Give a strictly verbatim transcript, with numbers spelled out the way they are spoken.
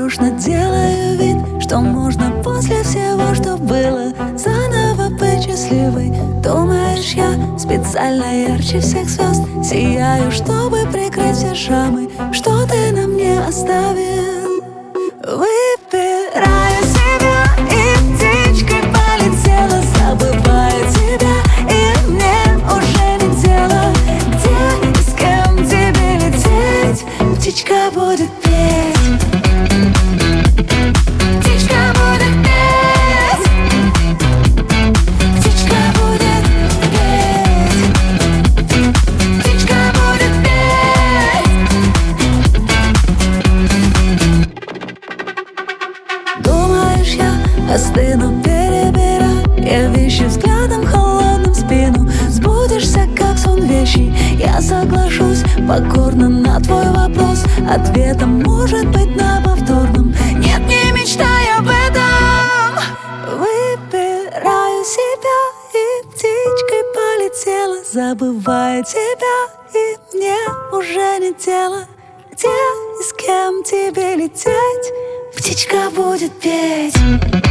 Равнодушно делаю вид, что можно после всего, что было, заново быть счастливой. Думаешь, я специально ярче всех звезд сияю, чтобы прикрыть все шрамы, что ты на мне оставил. Выбираю себя, и птичкой полетела, забываю тебя, и мне уже не дело, где и с кем тебе лететь. Птичка будет петь. Птичка будет петь. Птичка будет петь. Птичка будет петь. Думаешь, я остыну, перебирая вещи взглядом холодным в спину. Сбудешься, как сон вещий, я соглашусь покорно на твой вопрос. Ответом может быть на повторном нет, не мечтай об этом. Выбираю себя, и птичкой полетела, забывая тебя, и мне уже не дело, где и с кем тебе лететь. Птичка будет петь.